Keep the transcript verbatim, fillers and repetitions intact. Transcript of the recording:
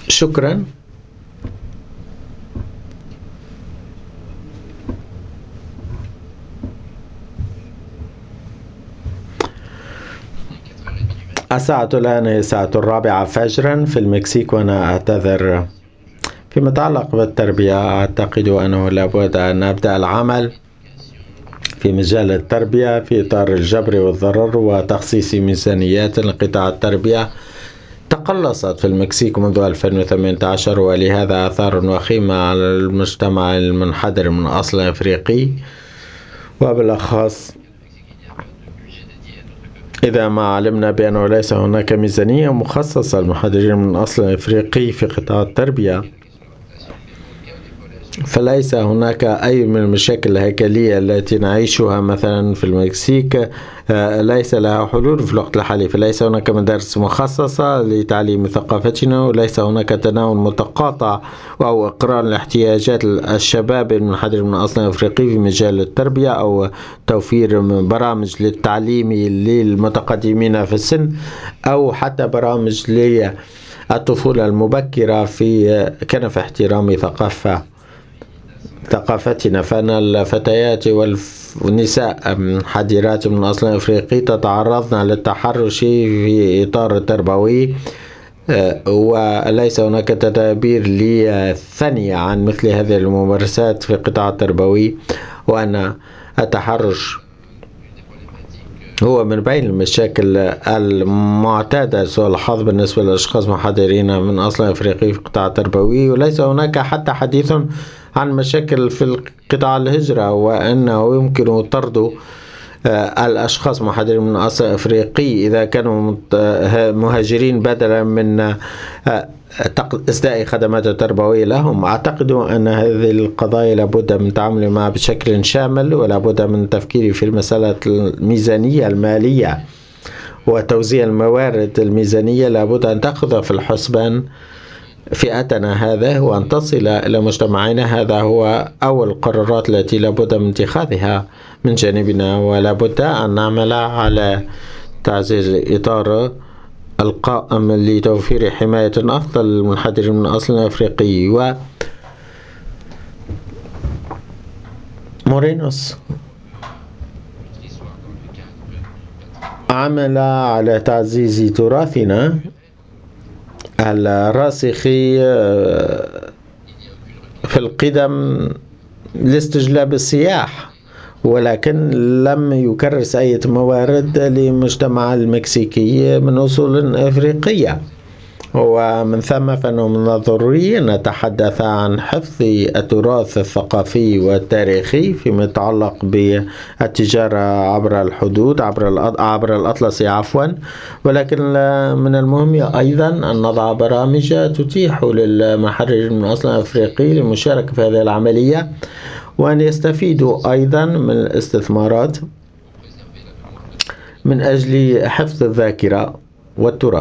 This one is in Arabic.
شكرا. الساعة الآن هي الساعة الرابعة فجرا في المكسيك، وأنا أعتذر. فيما يتعلق بالتربية، أعتقد أنه لابد أن نبدأ العمل في مجال التربية في إطار الجبر والضرر وتخصيص ميزانيات لقطاع التربية. تقلصت في المكسيك منذ ألفين وثمانية عشر، ولهذا آثار وخيمة على المجتمع المنحدر من أصل أفريقي، وبالأخص إذا ما علمنا بأنه ليس هناك ميزانية مخصصة للمنحدرين من أصل أفريقي في قطاع التربية، فليس هناك أي من المشاكل الهيكلية التي نعيشها مثلا في المكسيك ليس لها حلول في الوقت الحالي. فليس هناك مدارس مخصصة لتعليم ثقافتنا، وليس هناك تناول متقاطع أو إقرار لاحتياجات الشباب المنحدر من أصل أفريقي في مجال التربية، أو توفير برامج للتعليم للمتقدمين في السن، أو حتى برامج للطفولة المبكرة في كنف احترام ثقافة ثقافتنا. فأن الفتيات والنساء حديرات من أصل أفريقي تتعرضن للتحرش في إطار تربوي، وليس هناك تدابير للثنية عن مثل هذه الممارسات في القطاع التربوي. وأن التحرش هو من بين المشاكل المعتادة سوء الحظ بالنسبة للأشخاص محدرين من أصل أفريقي في القطاع التربوي. وليس هناك حتى حديث عن مشاكل في قطاع الهجرة، وأنه يمكن طرد الأشخاص محدرين من أصل أفريقي إذا كانوا مهاجرين بدلا من إسداء خدمات التربوية لهم. أعتقد أن هذه القضايا لابد من التعامل معها بشكل شامل، ولابد من التفكير في المسألة الميزانية المالية وتوزيع الموارد الميزانية. لابد أن تأخذ في الحسبان فئتنا هذا وأن تصل إلى مجتمعنا. هذا هو أول القرارات التي لابد من اتخاذها من جانبنا، ولابد أن نعمل على تعزيز إطار القائم لتوفير حماية أفضل للمنحدرين من أصل أفريقي. و مورينوس عمل على تعزيز تراثنا الراسخ في القدم لاستجلاب السياح، ولكن لم يكرس أي موارد للمجتمع المكسيكي من أصول أفريقية. ومن ثم فإنه من الضروري أن نتحدث عن حفظ التراث الثقافي والتاريخي فيما يتعلق بالتجارة عبر الحدود عبر عبر الأطلسي عفوا. ولكن من المهم أيضا أن نضع برامج تتيح للمحررين من أصل أفريقي للمشاركة في هذه العملية، وأن يستفيدوا أيضا من الاستثمارات من أجل حفظ الذاكرة والتراث.